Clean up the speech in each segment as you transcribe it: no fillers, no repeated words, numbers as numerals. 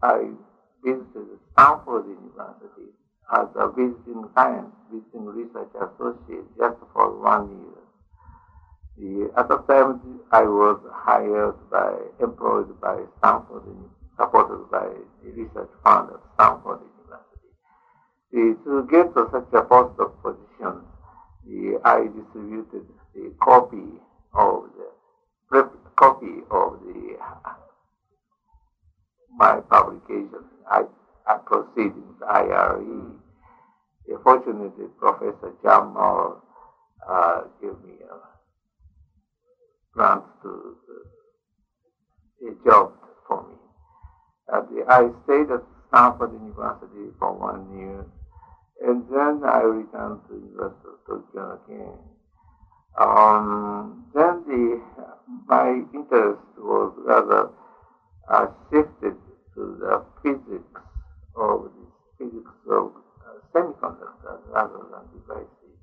I visited Stanford University as a visiting research associate just for 1 year. At the time, I was employed by Stanford, supported by the research fund at Stanford University. To get to such a postdoc position, I distributed the copy of my publication, proceedings, IRE. Fortunately, Professor John Moore gave me a grant to a job for me. I stayed at Stanford University for 1 year, and then I returned to University of Tokyo again. Then my interest was rather shifted to the physics of semiconductors rather than devices.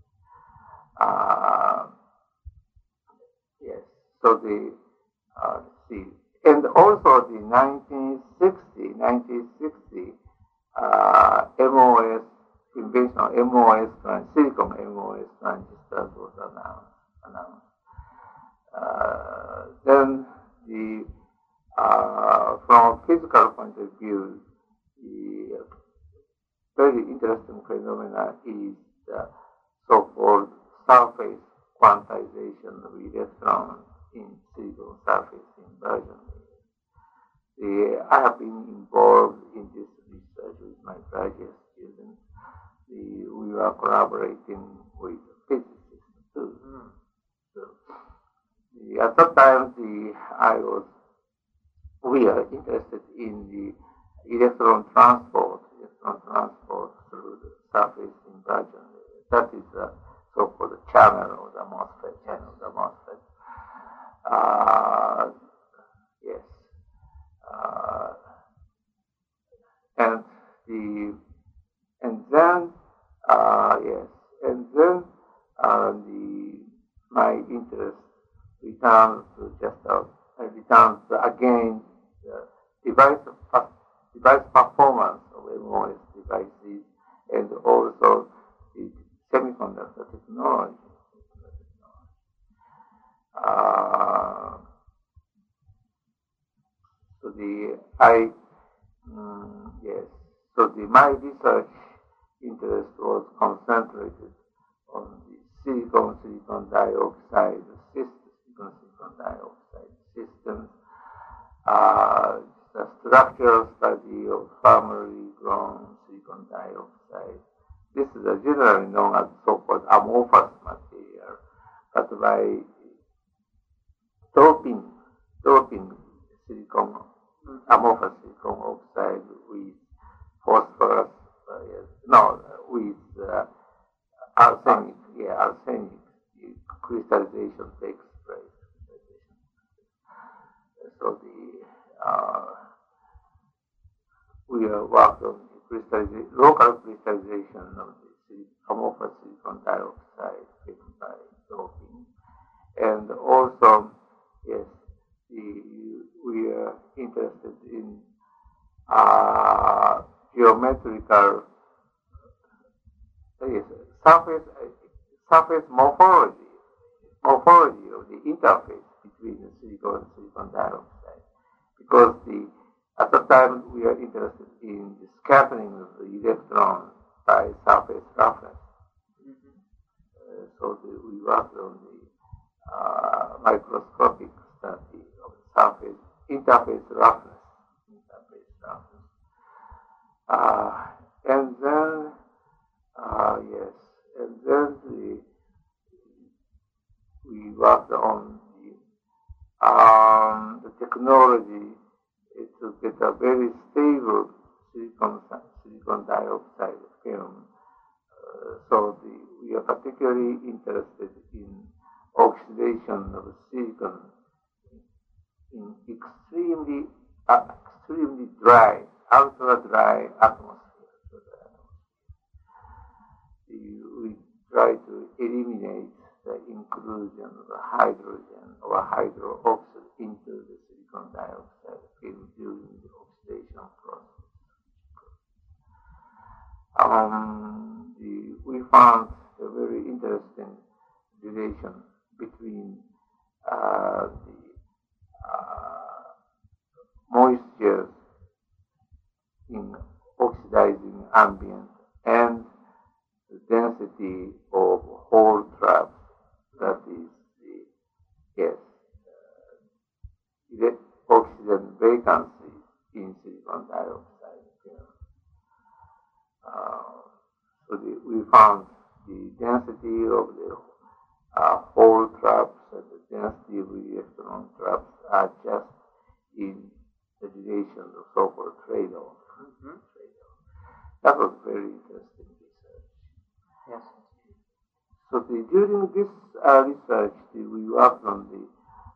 Yes. So and also the 1960 MOS invention of silicon MOS transistors was announced. Then from a physical point of view, the very interesting phenomena is the so-called surface quantization of electrons in silicon surface inversion. I have been involved in this research with my graduate students. We were collaborating with physicists too. At that time, we are interested in the electron transport through the surface inversion. That is the so-called channel of the MOSFET. Yes. My interest returns again the device performance of MOS devices and also the semiconductor technology. My research interest was concentrated on the silicon dioxide systems, the structural study of thermally grown silicon dioxide. This is generally known as so-called amorphous material, but by doping amorphous silicon oxide with phosphorus, with arsenic, crystallization takes place. So we worked on local crystallization of the amorphous silicon dioxide taken by doping, and also, yes, we are interested in geometrical surface morphology of the interface between the silicon and silicon dioxide. Because at the time we are interested in the scattering of the electron by surface roughness. So we worked on the microscopic study of surface interface roughness. We worked on the technology to get a very stable silicon dioxide film. We are particularly interested in oxidation of silicon in extremely dry, ultra dry atmosphere. We try to eliminate the inclusion of hydrogen or hydroxide into the silicon dioxide film during the oxidation process. We found a very interesting relation between the moisture in oxidizing ambient and the density of hole traps, that is the oxygen vacancy in silicon dioxide. We found the density of the hole traps and the density of the electron traps are just in the relation of so-called trade-off. That was very interesting research. Yes. So during this research, we worked on the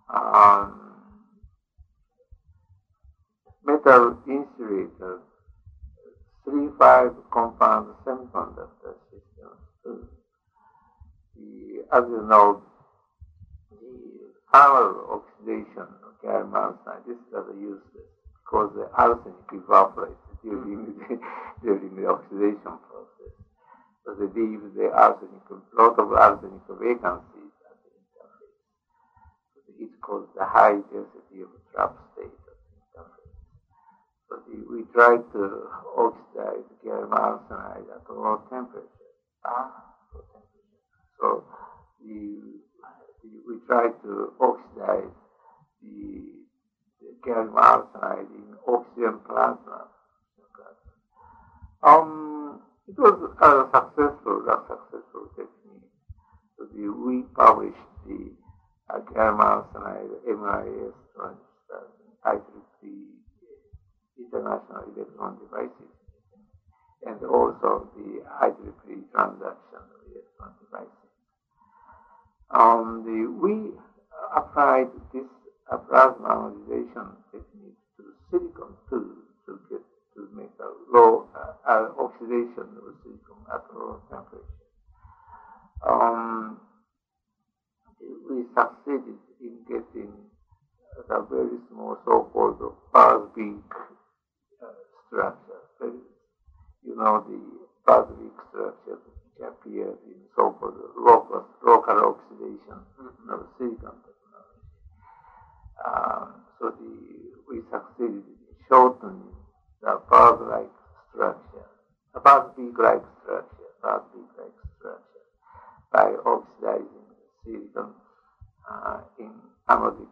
metal insulator 3-5 compound semiconductor systems. As you know, the thermal oxidation of gallium arsenide, this is rather useless because the arsenic evaporates during the oxidation process. So they leave the arsenic, a lot of arsenic vacancies at the interface. So it's called the high density of trap state of the interface. So we tried to oxidize gallium arsenide at low temperature. So we tried to oxidize the gallium arsenide in oxygen plasma. It was a successful technique. So we published the gallium arsenide MIS IEEE International Electron Devices, and also the IEEE transaction of electron devices. We applied this plasma ionization technique to silicon to make a low oxidation of silicon at low temperature. We succeeded in getting a very small so-called Buzz-Beak structure. You know the Buzz-Beak structure which appears in so-called local oxidation of silicon technology. We succeeded in shortening the Buzz-Beak-like structure by oxidizing silicon in anodic